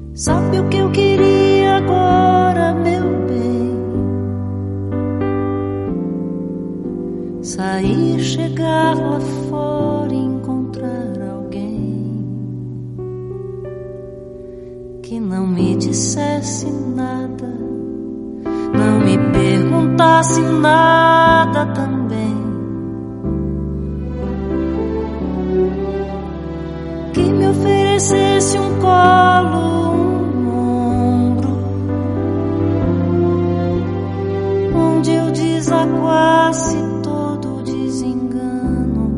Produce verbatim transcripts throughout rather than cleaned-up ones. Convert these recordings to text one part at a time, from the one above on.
Sabe o que eu queria agora, meu bem? Sair, chegar lá fora e encontrar alguém que não me dissesse nada, não me perguntasse nada também, que me oferecesse um colo, onde eu desaguasse todo o desengano.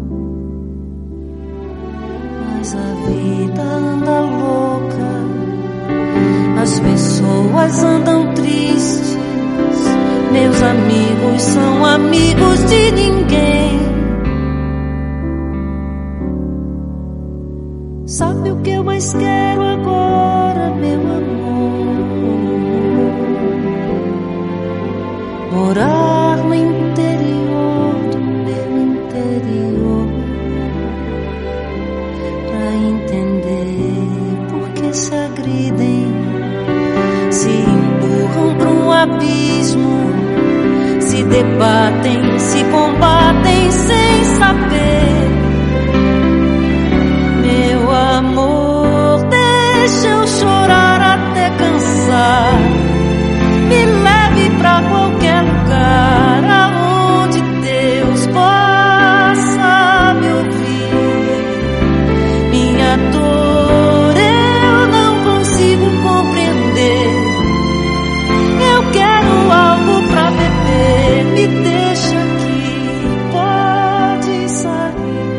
Mas a vida anda louca, as pessoas andam tristes, meus amigos são amigos de ninguém. Sabe o que eu mais quero agora, meu amor? Morar no interior do meu interior, pra entender por que se agridem, se empurram pra um abismo, se debatem, se combatem sem saber. Meu amor, deixa eu chorar até cansar, me leve pra qualquer lugar aonde Deus possa me ouvir. Minha dor eu não consigo compreender, eu quero algo pra beber, me deixa aqui, pode sair.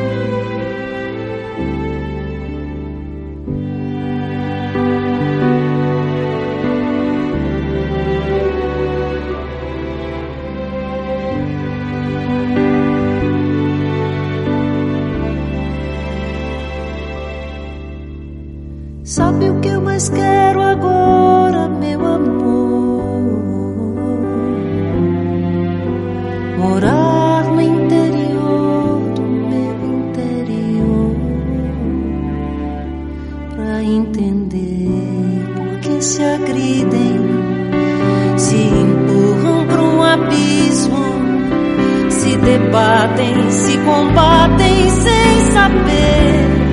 Sabe o que eu mais quero agora, meu amor? Morar no interior do meu interior, pra entender por que se agridem, se empurram pra um abismo, se debatem, se combatem sem saber.